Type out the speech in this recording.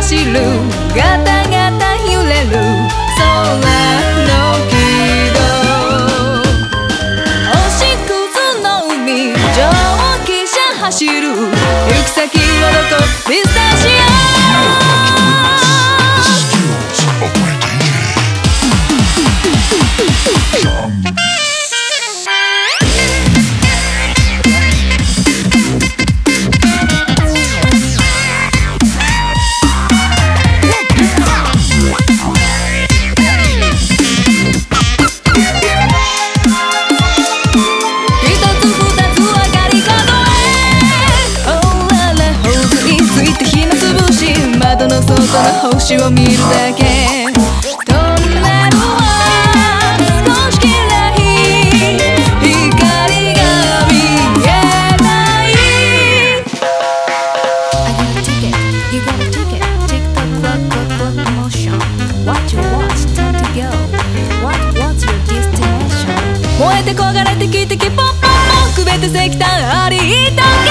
走るガタガタ揺れる空の軌道星屑の海蒸気車走る行き先はどこピスタチオ窓の外の星を見るだけトンネルは少し暗い光が見えない I got a ticket, you got a ticket Tick tock, clock, clock, clock, motion Watch your watch, time to go What's your destination 燃えて焦がれて汽笛ポッポッポくべて石炭あり痛